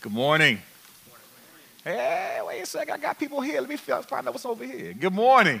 Good morning. Hey, wait a second. I got people here. Let me find out what's over here. Good morning.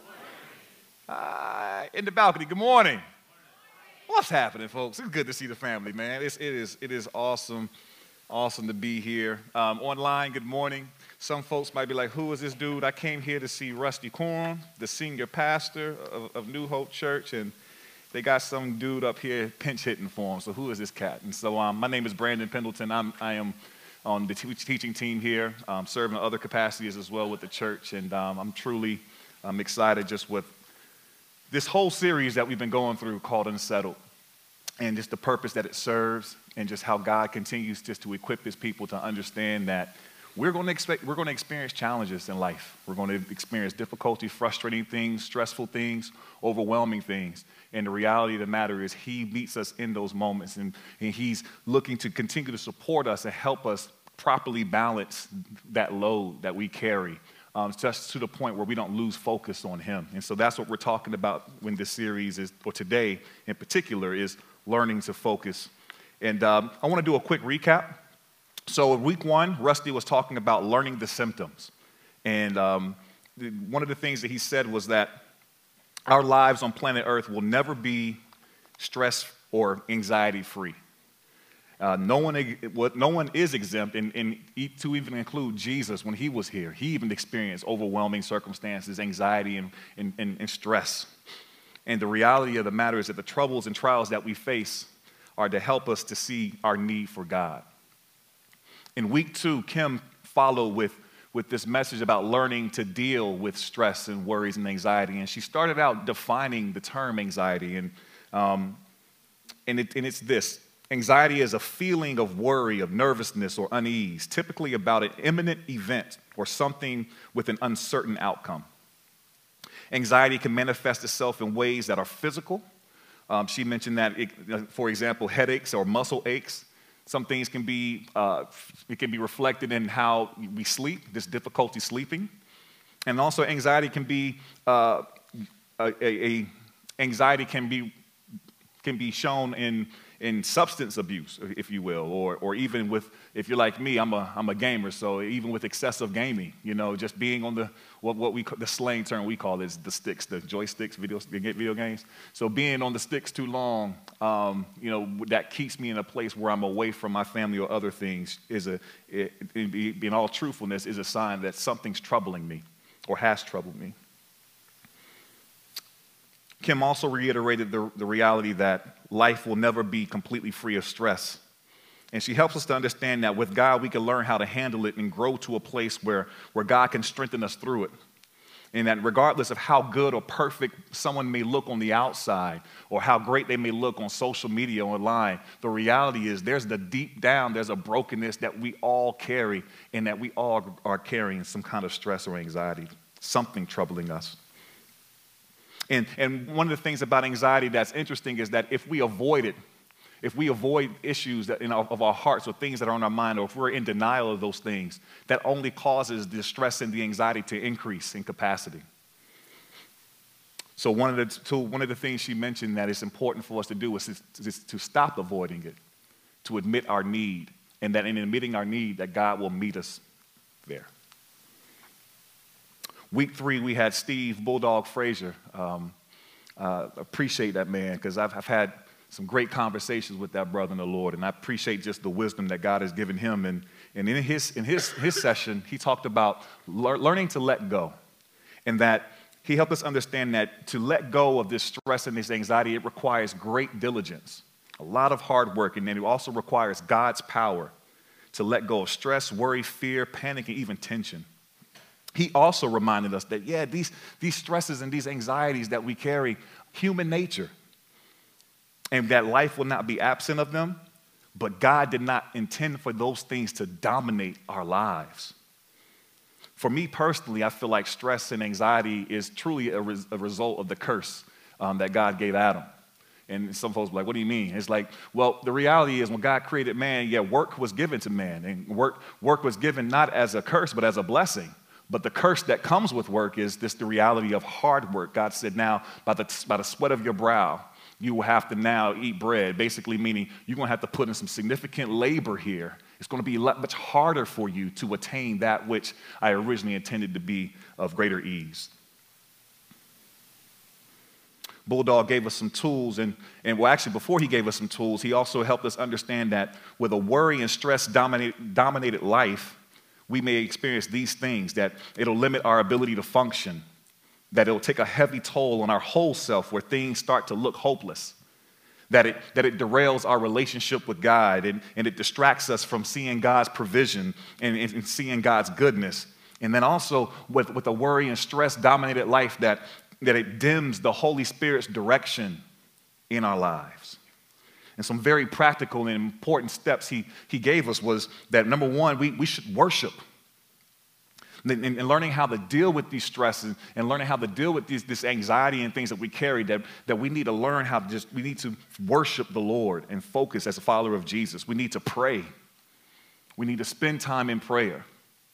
In the balcony. Good morning. What's happening, folks? It's good to see the family, man. It is awesome to be here. Online, good morning. Some folks might be like, who is this dude? I came here to see Rusty Corn, the senior pastor of New Hope Church, and they got some dude up here pinch hitting for him. So who is this cat? And so my name is Brandon Pendleton. I am on the teaching team here, serving in other capacities as well with the church. And I'm truly excited just with this whole series that we've been going through called Unsettled, and just the purpose that it serves, and just how God continues just to equip his people to understand that we're going to experience challenges in life. We're going to experience difficulty, frustrating things, stressful things, overwhelming things. And the reality of the matter is he meets us in those moments, and he's looking to continue to support us and help us properly balance that load that we carry, just to the point where we don't lose focus on him. And so that's what we're talking about when this series is, or today in particular, is learning to focus. And I want to do a quick recap. So in week 1, Rusty was talking about learning the symptoms. And one of the things that he said was that our lives on planet Earth will never be stress or anxiety free. No one is exempt, and to even include Jesus when he was here. He even experienced overwhelming circumstances, anxiety, and stress. And the reality of the matter is that the troubles and trials that we face are to help us to see our need for God. In week 2, Kim followed with this message about learning to deal with stress and worries and anxiety. And she started out defining the term anxiety. And it's this. Anxiety is a feeling of worry, of nervousness, or unease, typically about an imminent event or something with an uncertain outcome. Anxiety can manifest itself in ways that are physical. She mentioned that, for example, headaches or muscle aches. Some things can be reflected in how we sleep, this difficulty sleeping. And also anxiety can be, anxiety can be shown in substance abuse, if you will, or even with, if you're like me, I'm a gamer, so even with excessive gaming, just being on the slang term we call is the sticks, the joysticks, video games. So being on the sticks too long, that keeps me in a place where I'm away from my family or other things. In all truthfulness, is a sign that something's troubling me or has troubled me. Kim also reiterated the reality that life will never be completely free of stress. And she helps us to understand that with God, we can learn how to handle it and grow to a place where God can strengthen us through it. And that regardless of how good or perfect someone may look on the outside or how great they may look on social media or online, the reality is there's a brokenness that we all carry, and that we all are carrying some kind of stress or anxiety, something troubling us. And one of the things about anxiety that's interesting is that if we avoid it, if we avoid issues of our hearts or things that are on our mind, or if we're in denial of those things, that only causes the stress and the anxiety to increase in capacity. So one of the things she mentioned that is important for us to do is to stop avoiding it, to admit our need, and that in admitting our need, that God will meet us there. Week 3, we had Steve Bulldog Frazier. Appreciate that man, because I've had some great conversations with that brother in the Lord, and I appreciate just the wisdom that God has given him. And in his session, he talked about learning to let go, and that he helped us understand that to let go of this stress and this anxiety, it requires great diligence, a lot of hard work, and then it also requires God's power to let go of stress, worry, fear, panic, and even tension. He also reminded us that, these stresses and these anxieties that we carry, human nature, and that life will not be absent of them, but God did not intend for those things to dominate our lives. For me personally, I feel like stress and anxiety is truly a result of the curse that God gave Adam. And some folks are like, what do you mean? It's like, well, the reality is when God created man, work was given to man, and work was given not as a curse, but as a blessing. But the curse that comes with work is the reality of hard work. God said, now, by the sweat of your brow, you will have to now eat bread, basically meaning you're going to have to put in some significant labor here It's going to be much harder for you to attain that which I originally intended to be of greater ease. Bulldog gave us some tools, and well, actually, before he gave us some tools, he also helped us understand that with a worry and stress dominated life, we may experience these things, that it'll limit our ability to function, that it'll take a heavy toll on our whole self where things start to look hopeless, that it derails our relationship with God, and it distracts us from seeing God's provision and seeing God's goodness. And then also with a worry and stress dominated life, that it dims the Holy Spirit's direction in our lives. And some very practical and important steps he gave us was that, number one, we should worship. And learning how to deal with these stresses and learning how to deal with this anxiety and things that we carry, that we need to learn how to we need to worship the Lord and focus as a follower of Jesus. We need to pray. We need to spend time in prayer.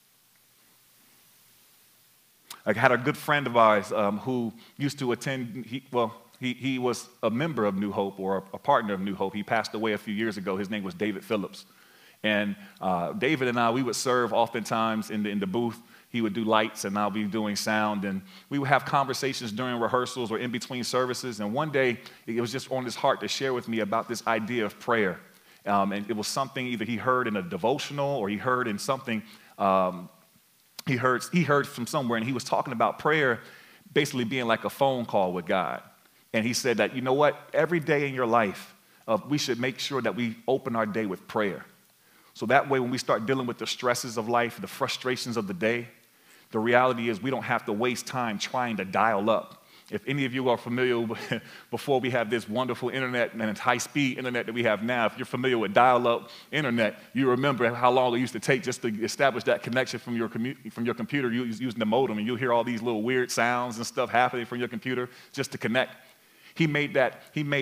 I had a good friend of ours who used to attend, he was a member of New Hope, or a partner of New Hope. He passed away a few years ago. His name was David Phillips. And David and I, we would serve oftentimes in the booth. He would do lights and I'll be doing sound. And we would have conversations during rehearsals or in between services. And one day, it was just on his heart to share with me about this idea of prayer. And it was something either he heard in a devotional or he heard in something, he heard from somewhere, and he was talking about prayer basically being like a phone call with God. And he said that, you know what, every day in your life, we should make sure that we open our day with prayer. So that way, when we start dealing with the stresses of life, the frustrations of the day, the reality is we don't have to waste time trying to dial up. If any of you are familiar, before we have this wonderful internet and it's high-speed internet that we have now, if you're familiar with dial-up internet, you remember how long it used to take just to establish that connection from your computer using the modem, and you'll hear all these little weird sounds and stuff happening from your computer just to connect. He made that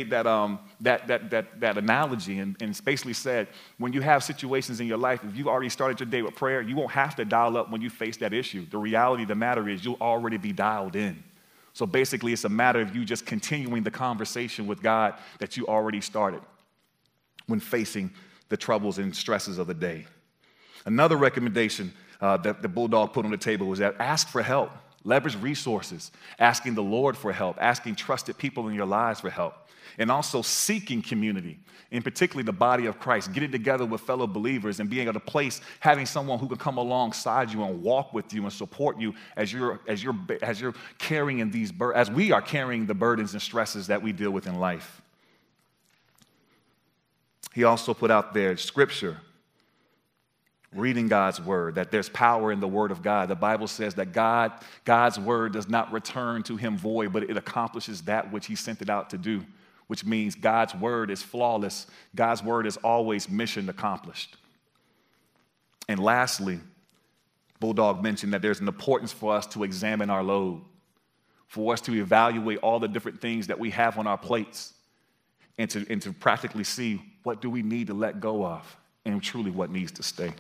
analogy and basically said, when you have situations in your life, if you already started your day with prayer, you won't have to dial up when you face that issue. The reality of the matter is you'll already be dialed in. So basically, it's a matter of you just continuing the conversation with God that you already started when facing the troubles and stresses of the day. Another recommendation that the Bulldog put on the table was that ask for help. Leverage resources, asking the Lord for help, asking trusted people in your lives for help, and also seeking community, in particularly the body of Christ, getting together with fellow believers and being at a place, having someone who can come alongside you and walk with you and support you as you're carrying as we are carrying the burdens and stresses that we deal with in life. He also put out there scripture. Reading God's word, that there's power in the word of God. The Bible says that God's word does not return to him void, but it accomplishes that which he sent it out to do, which means God's word is flawless. God's word is always mission accomplished. And lastly, Bulldog mentioned that there's an importance for us to examine our load, for us to evaluate all the different things that we have on our plates, and to practically see what do we need to let go of and truly what needs to stay.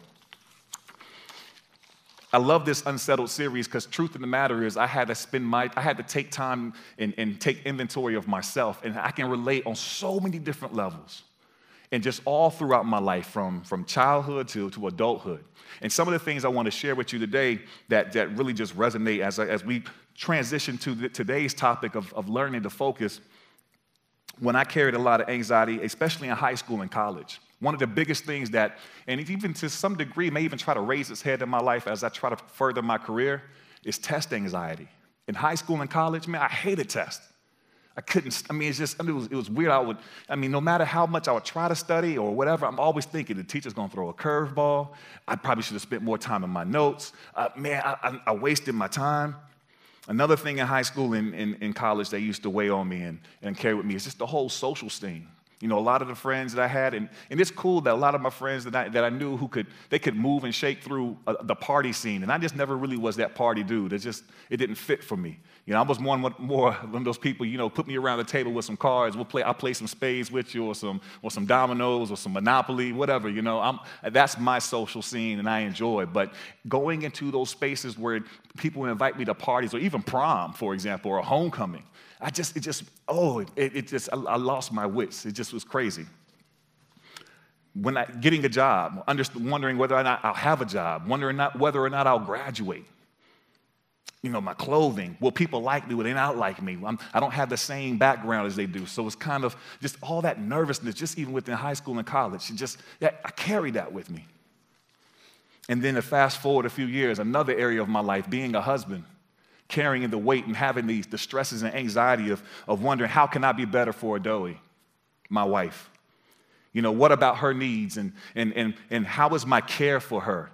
I love this Unsettled series because truth of the matter is I had to take time and take inventory of myself, and I can relate on so many different levels and just all throughout my life from childhood to adulthood. And some of the things I want to share with you today that really just resonate as we transition to today's topic of learning to focus. When I carried a lot of anxiety, especially in high school and college, one of the biggest things that, and even to some degree, may even try to raise its head in my life as I try to further my career, is test anxiety. In high school and college, man, I hated tests. I couldn't, it was weird. No matter how much I would try to study or whatever, I'm always thinking the teacher's gonna throw a curveball. I probably should have spent more time in my notes. I wasted my time. Another thing in high school and in college that used to weigh on me and carry with me is just the whole social scene. You know, a lot of the friends that I had, and it's cool that a lot of my friends that I knew they could move and shake through the party scene, and I just never really was that party dude. It didn't fit for me. You know, I was more one of those people, you know, put me around the table with some cards, I'll play some spades with you or some dominoes or some Monopoly, whatever, you know. That's my social scene and I enjoy. But going into those spaces where people invite me to parties or even prom, for example, or homecoming, I lost my wits. It just was crazy. getting a job, wondering whether or not I'll have a job, wondering whether or not I'll graduate. My clothing, will people like me, will they not like me? I don't have the same background as they do. So it's kind of just all that nervousness, just even within high school and college. I carried that with me. And then to fast forward a few years, another area of my life, being a husband, carrying the weight and having the stresses and anxiety of wondering, how can I be better for Adoe, my wife? What about her needs and how is my care for her?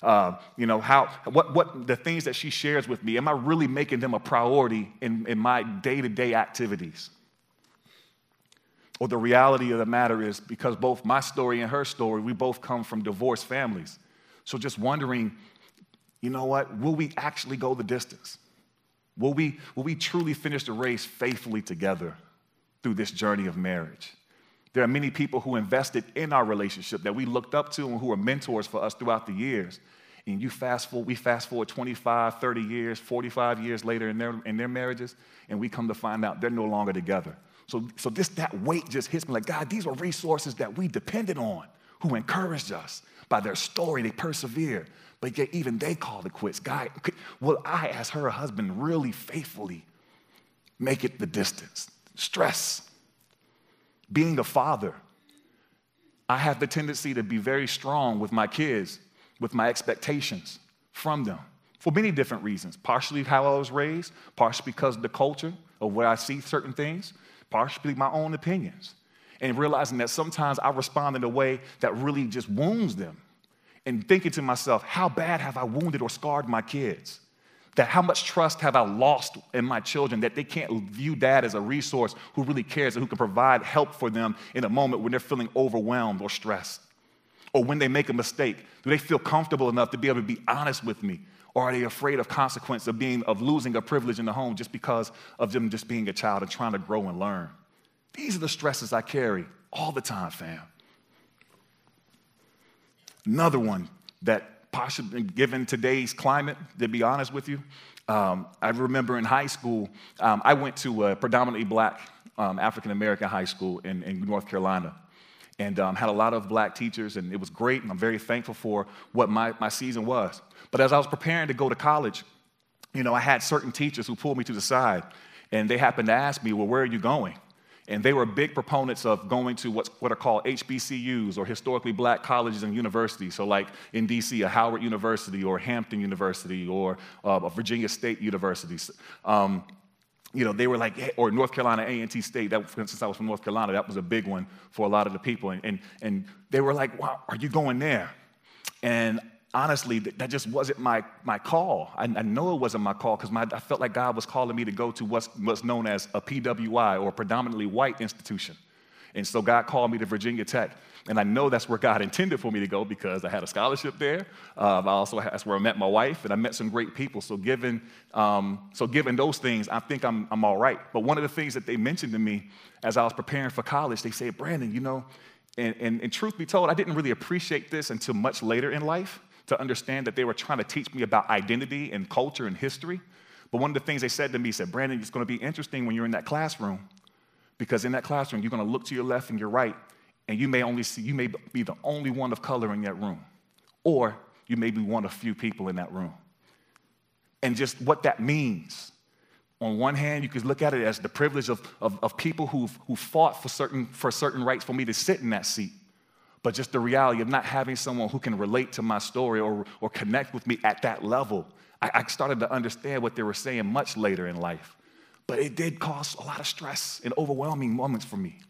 What the things that she shares with me, am I really making them a priority in my day-to-day activities? Or the reality of the matter is, because both my story and her story, we both come from divorced families. So just wondering, will we actually go the distance? Will we truly finish the race faithfully together through this journey of marriage? There are many people who invested in our relationship that we looked up to and who were mentors for us throughout the years. And we fast forward 25, 30 years, 45 years later in their marriages, and we come to find out they're no longer together. So that weight just hits me like, God, these are resources that we depended on, who encouraged us by their story. They persevered, but yet even they called it quits. God, will I, as her husband, really faithfully make it the distance? Stress. Being a father, I have the tendency to be very strong with my kids, with my expectations from them, for many different reasons. Partially how I was raised, partially because of the culture of where I see certain things, partially my own opinions. And realizing that sometimes I respond in a way that really just wounds them. And thinking to myself, how bad have I wounded or scarred my kids? That how much trust have I lost in my children that they can't view dad as a resource who really cares and who can provide help for them in a moment when they're feeling overwhelmed or stressed? Or when they make a mistake, do they feel comfortable enough to be able to be honest with me? Or are they afraid of consequence of losing a privilege in the home just because of them just being a child and trying to grow and learn? These are the stresses I carry all the time, fam. Another one that possibly, given today's climate, to be honest with you, I remember in high school, I went to a predominantly black African-American high school in North Carolina. And had a lot of black teachers, and it was great, and I'm very thankful for what my season was. But as I was preparing to go to college, I had certain teachers who pulled me to the side, and they happened to ask me, well, where are you going? And they were big proponents of going to what are called HBCUs, or historically black colleges and universities. So like in D.C., a Howard University, or Hampton University, or a Virginia State University. They were like, hey, or North Carolina A&T State. Since I was from North Carolina, that was a big one for a lot of the people. And they were like, wow, are you going there? And honestly, that just wasn't my call. I know it wasn't my call because I felt like God was calling me to go to what's known as a PWI, or a predominantly white institution. And so God called me to Virginia Tech. And I know that's where God intended for me to go because I had a scholarship there. That's where I met my wife, and I met some great people. So given those things, I think I'm all right. But one of the things that they mentioned to me as I was preparing for college, they said, Brandon, and truth be told, I didn't really appreciate this until much later in life, to understand that they were trying to teach me about identity and culture and history. But one of the things they said to me, said, Brandon, it's going to be interesting when you're in that classroom, because in that classroom, you're going to look to your left and your right, and you may be the only one of color in that room, or you may be one of few people in that room. And just what that means. On one hand, you could look at it as the privilege of people who fought for certain rights for me to sit in that seat. But just the reality of not having someone who can relate to my story or connect with me at that level. I started to understand what they were saying much later in life. But it did cause a lot of stress and overwhelming moments for me.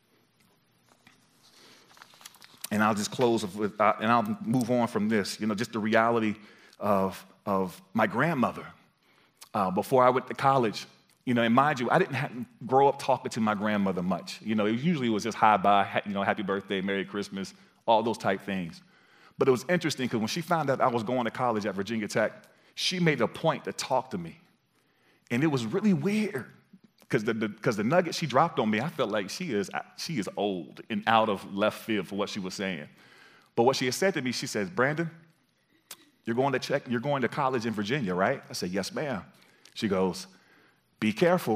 And I'll just close with, and I'll move on from this. Just the reality of my grandmother. Before I went to college, and mind you, I didn't grow up talking to my grandmother much. It usually was just hi, bye, happy birthday, Merry Christmas, all those type things. But it was interesting because when she found out I was going to college at Virginia Tech, she made a point to talk to me. And it was really weird because the nugget she dropped on me, I felt like she is old and out of left field for what she was saying. But what she had said to me, she says, Brandon, you're going to college in Virginia, right? I said, yes, ma'am. She goes, be careful.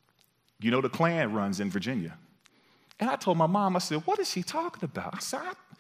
The Klan runs in Virginia. And I told my mom, I said, what is she talking about? I said,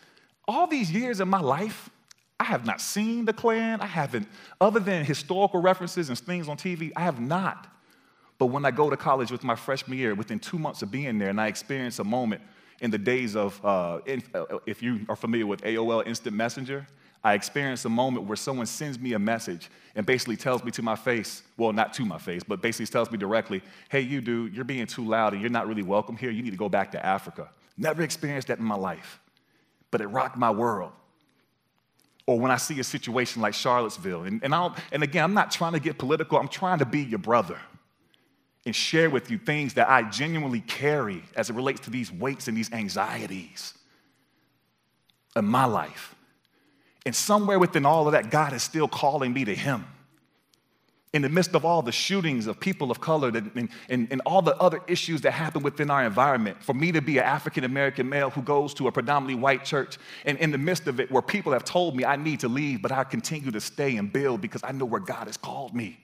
all these years in my life, I have not seen the Klan. I haven't, other than historical references and things on TV, I have not. But when I go to college with my freshman year, within 2 months of being there, and I experience a moment in the days of, if you are familiar with AOL Instant Messenger, I experienced a moment where someone sends me a message and basically tells me to my face, well, not to my face, but basically tells me directly, hey, you dude, you're being too loud and you're not really welcome here. You need to go back to Africa. Never experienced that in my life, but it rocked my world. Or when I see a situation like Charlottesville, and again, I'm not trying to get political. I'm trying to be your brother and share with you things that I genuinely carry as it relates to these weights and these anxieties in my life. And somewhere within all of that, God is still calling me to him. In the midst of all the shootings of people of color and all the other issues that happen within our environment, for me to be an African-American male who goes to a predominantly white church, and in the midst of it where people have told me I need to leave, but I continue to stay and build because I know where God has called me.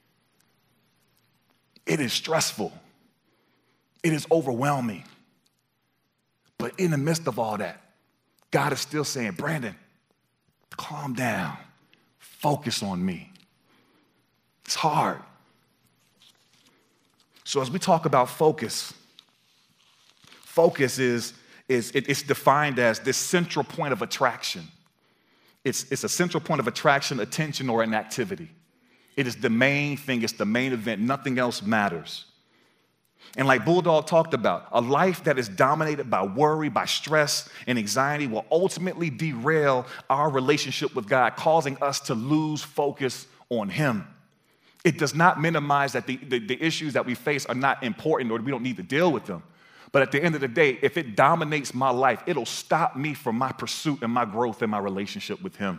It is stressful. It is overwhelming. But in the midst of all that, God is still saying, Brandon, calm down. Focus on me. It's hard. So as we talk about focus is defined as this central point of attraction. It's a central point of attraction, attention, or an activity. It is the main thing. It's the main event. Nothing else matters. And like Bulldog talked about, a life that is dominated by worry, by stress, and anxiety will ultimately derail our relationship with God, causing us to lose focus on him. It does not minimize that the issues that we face are not important or we don't need to deal with them. But at the end of the day, if it dominates my life, it'll stop me from my pursuit and my growth and my relationship with him.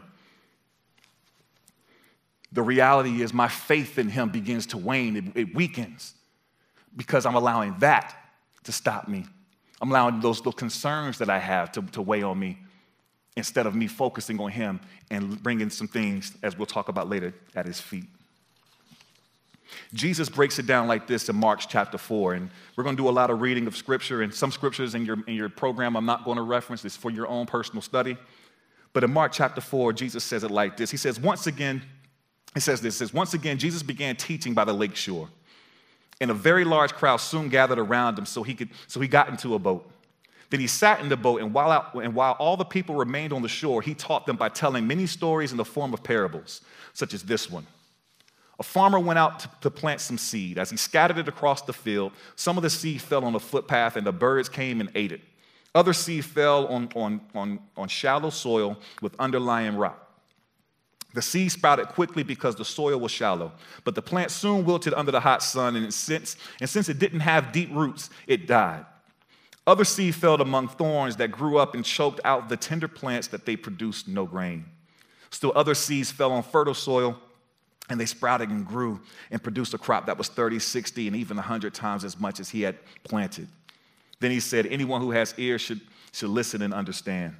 The reality is my faith in him begins to wane. It weakens because I'm allowing that to stop me. I'm allowing those concerns that I have to weigh on me instead of me focusing on him and bringing some things, as we'll talk about later, at his feet. Jesus breaks it down like this in Mark chapter 4, and we're going to do a lot of reading of scripture, and some scriptures in your program I'm not going to reference. It's for your own personal study. But in Mark chapter 4, Jesus says it like this. He says, once again, Jesus began teaching by the lake shore, and a very large crowd soon gathered around him, so he got into a boat. Then he sat in the boat, and while all the people remained on the shore, he taught them by telling many stories in the form of parables, such as this one. A farmer went out to plant some seed. As he scattered it across the field, some of the seed fell on a footpath, and the birds came and ate it. Other seed fell on shallow soil with underlying rock. The seed sprouted quickly because the soil was shallow, but the plant soon wilted under the hot sun, and since it didn't have deep roots, it died. Other seed fell among thorns that grew up and choked out the tender plants that they produced no grain. Still other seeds fell on fertile soil, and they sprouted and grew and produced a crop that was 30, 60, and even 100 times as much as he had planted. Then he said, anyone who has ears should listen and understand.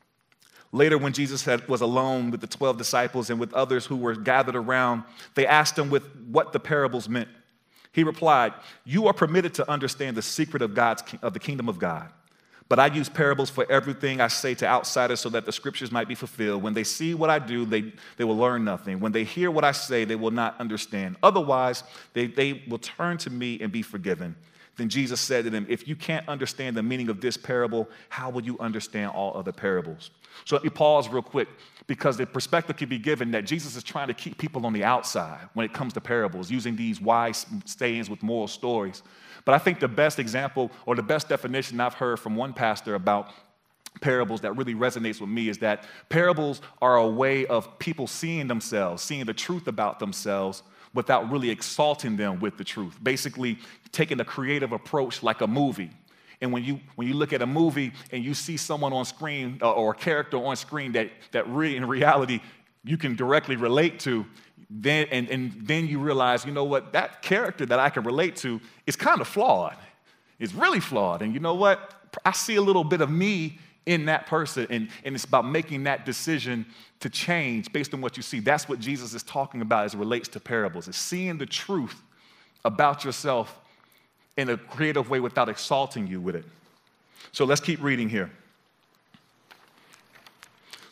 Later, when Jesus was alone with the 12 disciples and with others who were gathered around, they asked him what the parables meant. He replied, you are permitted to understand the secret of the kingdom of God. But I use parables for everything I say to outsiders so that the scriptures might be fulfilled. When they see what I do, they will learn nothing. When they hear what I say, they will not understand. Otherwise, they will turn to me and be forgiven. Then Jesus said to them, if you can't understand the meaning of this parable, how will you understand all other parables? So let me pause real quick, because the perspective can be given that Jesus is trying to keep people on the outside when it comes to parables, using these wise sayings with moral stories. But I think the best example or the best definition I've heard from one pastor about parables that really resonates with me is that parables are a way of people seeing themselves, seeing the truth about themselves without really exalting them with the truth. Basically, taking a creative approach like a movie. And when you look at a movie and you see someone on screen or a character on screen that really in reality you can directly relate to, then you realize, you know what, that character that I can relate to is kind of flawed. It's really flawed. And you know what? I see a little bit of me in that person, and it's about making that decision to change based on what you see. That's what Jesus is talking about as it relates to parables. It's seeing the truth about yourself in a creative way without exalting you with it. So let's keep reading here.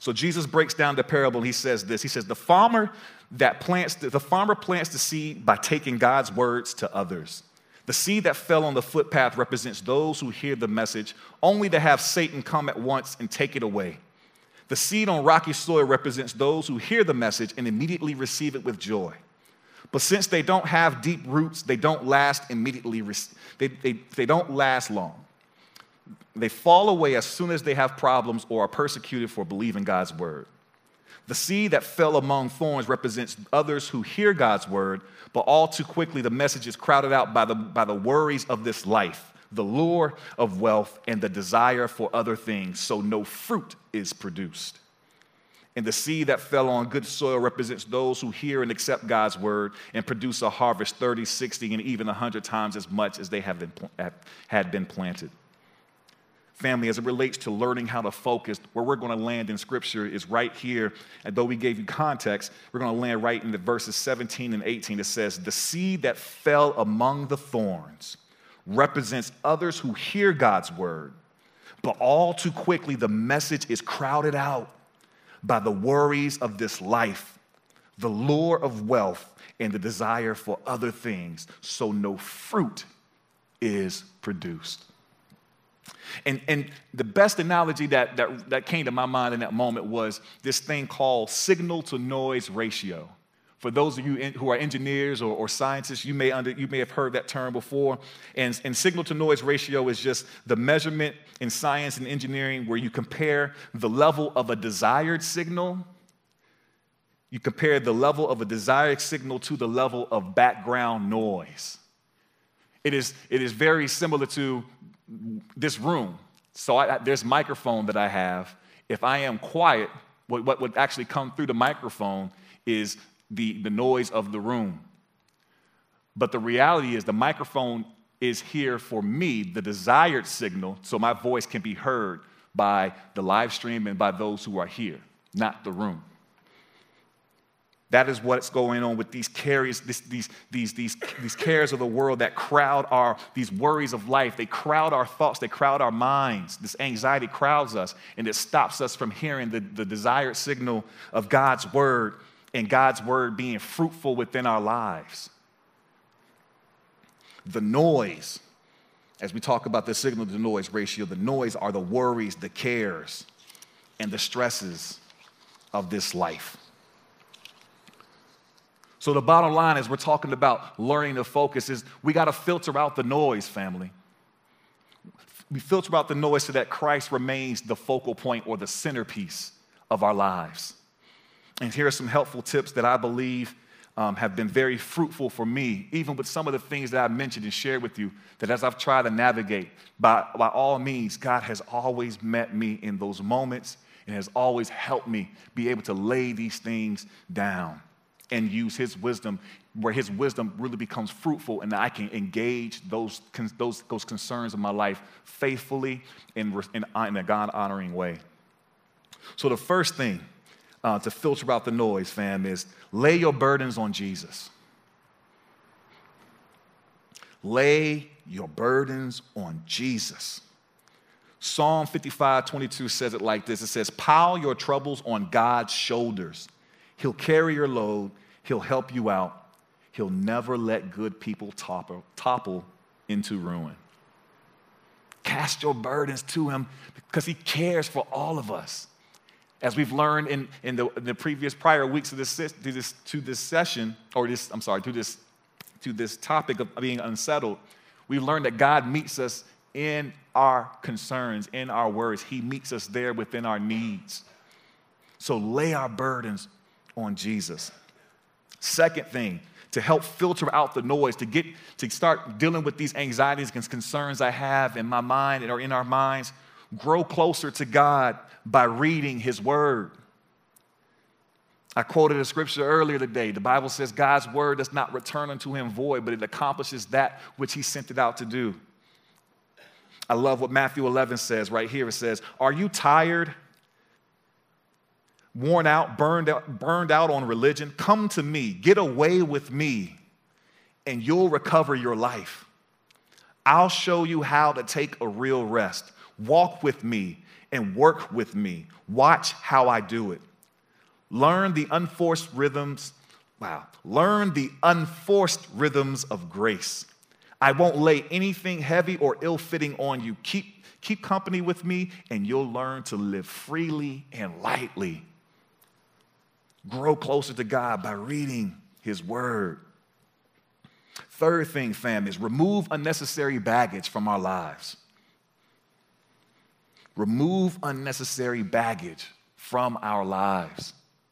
So Jesus breaks down the parable and he says this. He says, the farmer plants the seed by taking God's words to others. The seed that fell on the footpath represents those who hear the message, only to have Satan come at once and take it away. The seed on rocky soil represents those who hear the message and immediately receive it with joy. But since they don't have deep roots, they don't last immediately. They don't last long. They fall away as soon as they have problems or are persecuted for believing God's word. The seed that fell among thorns represents others who hear God's word, but all too quickly the message is crowded out by the worries of this life, the lure of wealth, and the desire for other things, so no fruit is produced. And the seed that fell on good soil represents those who hear and accept God's word and produce a harvest 30, 60, and even 100 times as much as they had been planted. Family, as it relates to learning how to focus, where we're going to land in Scripture is right here. And though we gave you context, we're going to land right in the verses 17 and 18. It says, the seed that fell among the thorns represents others who hear God's word, but all too quickly the message is crowded out by the worries of this life, the lure of wealth, and the desire for other things, so no fruit is produced. And the best analogy that came to my mind in that moment was this thing called signal-to-noise ratio. For those of you who are engineers or scientists, you may have heard that term before. And signal-to-noise ratio is just the measurement in science and engineering where you compare the level of a desired signal. You compare the level of a desired signal to the level of background noise. It is very similar to this room. So there's a microphone that I have. If I am quiet, what would actually come through the microphone is the noise of the room. But the reality is the microphone is here for me, the desired signal, so my voice can be heard by the live stream and by those who are here, not the room. That is what's going on with these cares, these cares of the world that crowd these worries of life. They crowd our thoughts, they crowd our minds. This anxiety crowds us, and it stops us from hearing the desired signal of God's word and God's word being fruitful within our lives. The noise, as we talk about the signal-to-noise ratio, the noise are the worries, the cares, and the stresses of this life. So the bottom line is we're talking about learning to focus is we got to filter out the noise, family. We filter out the noise so that Christ remains the focal point or the centerpiece of our lives. And here are some helpful tips that I believe have been very fruitful for me, even with some of the things that I mentioned and shared with you, that as I've tried to navigate, by all means, God has always met me in those moments and has always helped me be able to lay these things down and use his wisdom, where his wisdom really becomes fruitful, and I can engage those concerns of my life faithfully in a God-honoring way. So the first thing to filter out the noise, fam, is lay your burdens on Jesus. Lay your burdens on Jesus. Psalm 55:22 says it like this. It says, pile your troubles on God's shoulders. He'll carry your load. He'll help you out. He'll never let good people topple into ruin. Cast your burdens to him because he cares for all of us. As we've learned in the previous prior weeks of to this topic of being unsettled, we've learned that God meets us in our concerns, in our worries. He meets us there within our needs. So lay our burdens on Jesus. Second thing, to help filter out the noise, to start dealing with these anxieties and concerns I have in my mind or in our minds, grow closer to God by reading his word. I quoted a scripture earlier today. The Bible says God's word does not return unto him void, but it accomplishes that which he sent it out to do. I love what Matthew 11 says right here. It says, are you tired, worn out, burned out on religion? Come to me, get away with me, and you'll recover your life. I'll show you how to take a real rest. Walk with me, and work with me. Watch how I do it. Learn the unforced rhythms. Learn the unforced rhythms of grace. I won't lay anything heavy or ill-fitting on you. Keep company with me, and you'll learn to live freely and lightly. Grow closer to God by reading his word. Third thing, fam, is remove unnecessary baggage from our lives. Remove unnecessary baggage from our lives.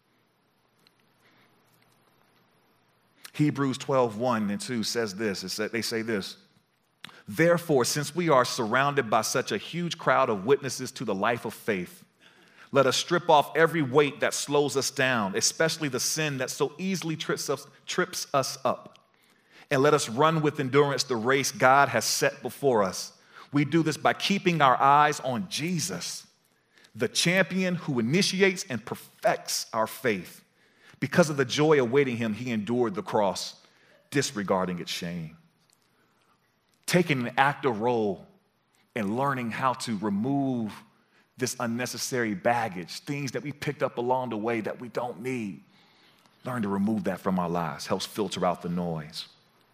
Hebrews 12:1 and 2 says this. They say this. Therefore, since we are surrounded by such a huge crowd of witnesses to the life of faith, let us strip off every weight that slows us down, especially the sin that so easily trips us up. And let us run with endurance the race God has set before us. We do this by keeping our eyes on Jesus, the champion who initiates and perfects our faith. Because of the joy awaiting him, he endured the cross, disregarding its shame. Taking an active role in learning how to remove this unnecessary baggage, things that we picked up along the way that we don't need. Learn to remove that from our lives. Helps filter out the noise.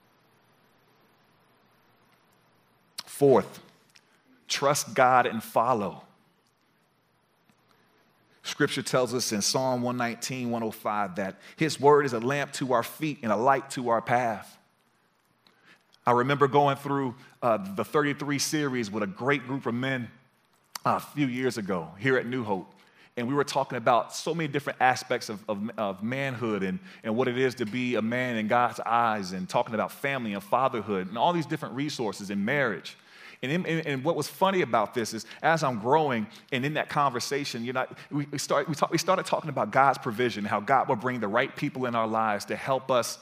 Fourth, trust God and follow. Scripture tells us in Psalm 119, 105 that his word is a lamp to our feet and a light to our path. I remember going through the 33 series with a great group of men a few years ago here at New Hope. And we were talking about so many different aspects of manhood and what it is to be a man in God's eyes, and talking about family and fatherhood and all these different resources in marriage. And what was funny about this is, as I'm growing and in that conversation, we started talking about God's provision, how God will bring the right people in our lives to help us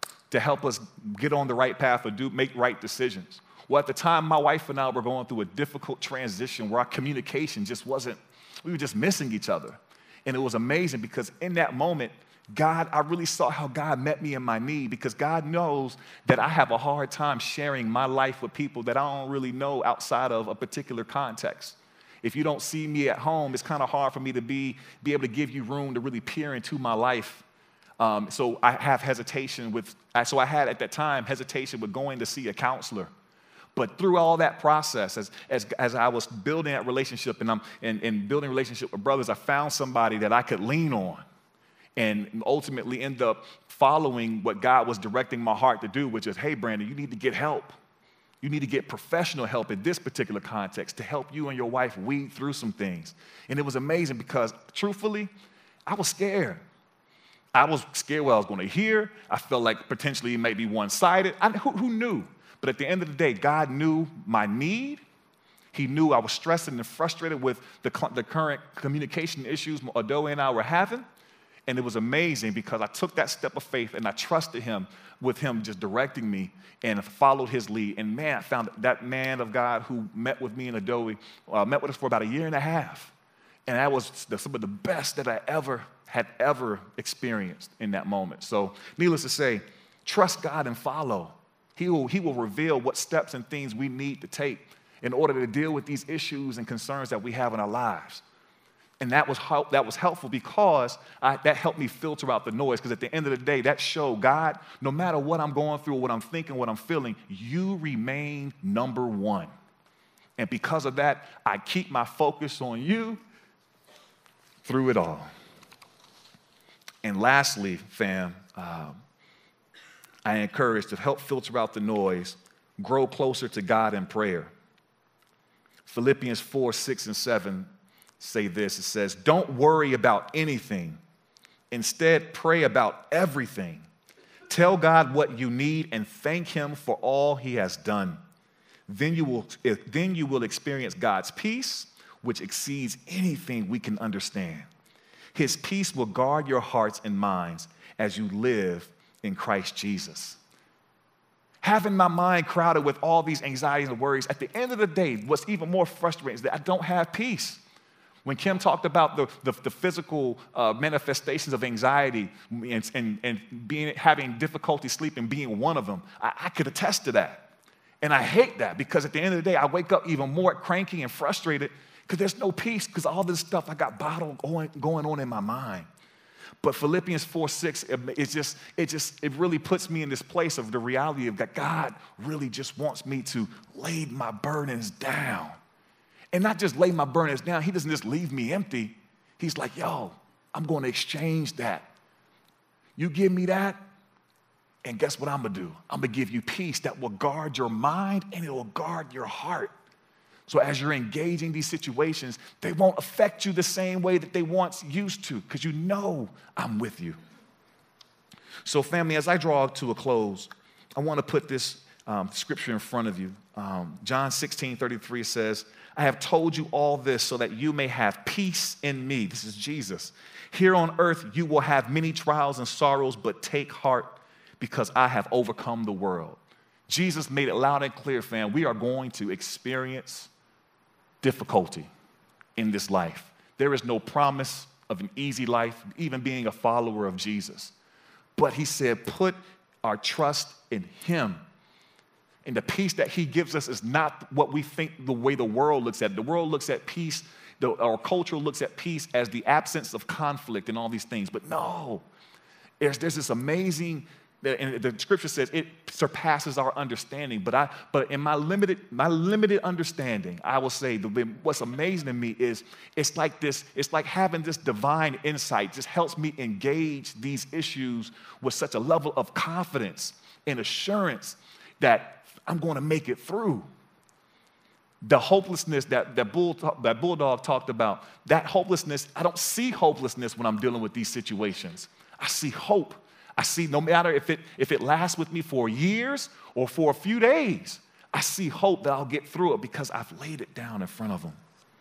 get on the right path or make right decisions. Well, at the time, my wife and I were going through a difficult transition where our communication we were just missing each other. And it was amazing because in that moment, I really saw how God met me in my need, because God knows that I have a hard time sharing my life with people that I don't really know outside of a particular context. If you don't see me at home, it's kind of hard for me to be able to give you room to really peer into my life. So I have hesitation I had at that time hesitation with going to see a counselor. But through all that process, as I was building that relationship and building a relationship with brothers, I found somebody that I could lean on, and ultimately end up following what God was directing my heart to do, which is, hey, Brandon, you need to get help. You need to get professional help in this particular context to help you and your wife weed through some things. And it was amazing because, truthfully, I was scared. I was scared what I was going to hear. I felt like potentially it might be one-sided. Who knew? But at the end of the day, God knew my need. He knew I was stressed and frustrated with the current communication issues Adoe and I were having. And it was amazing because I took that step of faith and I trusted him with him just directing me and followed his lead. And man, I found that man of God who met with me and Adoe, met with us for about 1.5 years. And that was some of the best that I had ever experienced in that moment. So needless to say, trust God and follow. He will reveal what steps and things we need to take in order to deal with these issues and concerns that we have in our lives. And that was helpful because that helped me filter out the noise, because at the end of the day, that showed God, no matter what I'm going through, what I'm thinking, what I'm feeling, you remain number one. And because of that, I keep my focus on you through it all. And lastly, fam, I encourage to help filter out the noise, grow closer to God in prayer. Philippians 4, 6, and 7 say this. It says, don't worry about anything. Instead, pray about everything. Tell God what you need and thank him for all he has done. Then you will experience God's peace, which exceeds anything we can understand. His peace will guard your hearts and minds as you live in Christ Jesus. Having my mind crowded with all these anxieties and worries, at the end of the day, what's even more frustrating is that I don't have peace. When Kim talked about the physical manifestations of anxiety and having difficulty sleeping being one of them, I could attest to that. And I hate that, because at the end of the day, I wake up even more cranky and frustrated Because there's no peace because all this stuff I got bottled going on in my mind. But Philippians 4:6, it really puts me in this place of the reality of that God really just wants me to lay my burdens down. And not just lay my burdens down. He doesn't just leave me empty. He's like, yo, I'm going to exchange that. You give me that, and guess what I'm going to do? I'm going to give you peace that will guard your mind and it will guard your heart. So as you're engaging these situations, they won't affect you the same way that they once used to because you know I'm with you. So family, as I draw to a close, I want to put this scripture in front of you. John 16:33 says, I have told you all this so that you may have peace in me. This is Jesus. Here on earth, you will have many trials and sorrows, but take heart because I have overcome the world. Jesus made it loud and clear, fam. We are going to experience difficulty in this life. There is no promise of an easy life, even being a follower of Jesus. But he said, put our trust in him. And the peace that he gives us is not what we think the way the world looks at it. The world looks at peace, our culture looks at peace as the absence of conflict and all these things. But no, there's this amazing, and the scripture says it surpasses our understanding. But in my limited understanding, I will say what's amazing to me is it's like having this divine insight just helps me engage these issues with such a level of confidence and assurance that I'm going to make it through. The hopelessness that Bulldog talked about, that hopelessness, I don't see hopelessness when I'm dealing with these situations. I see hope. I see no matter if it lasts with me for years or for a few days, I see hope that I'll get through it because I've laid it down in front of him.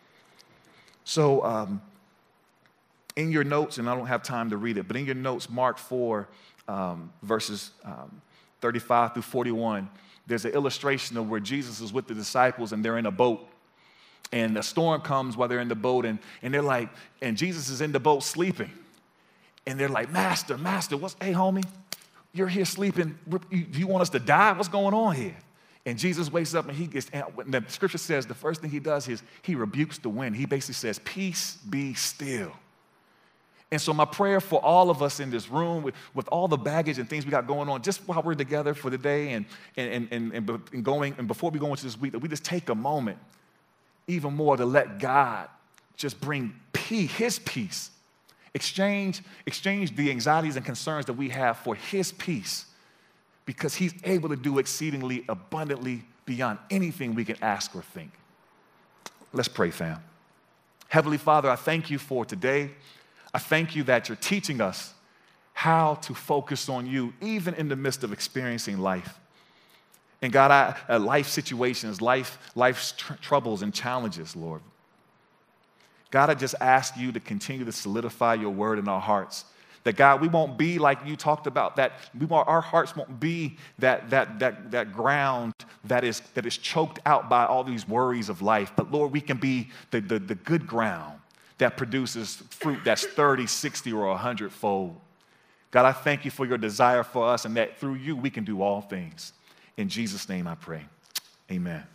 So in your notes, and I don't have time to read it, but in your notes, Mark 4, verses 35 through 41, there's an illustration of where Jesus is with the disciples and they're in a boat. And a storm comes while they're in the boat, and they're like, and Jesus is in the boat sleeping. And they're like, Master, hey homie, you're here sleeping. Do you want us to die? What's going on here? And Jesus wakes up and the scripture says the first thing he does is he rebukes the wind. He basically says, peace be still. And so my prayer for all of us in this room with all the baggage and things we got going on, just while we're together for the day and before we go into this week, that we just take a moment even more to let God just bring peace, his peace. Exchange the anxieties and concerns that we have for his peace because he's able to do exceedingly abundantly beyond anything we can ask or think. Let's pray, fam. Heavenly Father, I thank you for today. I thank you that you're teaching us how to focus on you, even in the midst of experiencing life. And God, life situations, life's troubles and challenges, Lord. God, I just ask you to continue to solidify your word in our hearts. That God, we won't be like you talked about, our hearts won't be that ground that is choked out by all these worries of life. But Lord, we can be the good ground that produces fruit that's 30, 60, or 100-fold. God, I thank you for your desire for us and that through you we can do all things. In Jesus' name I pray. Amen.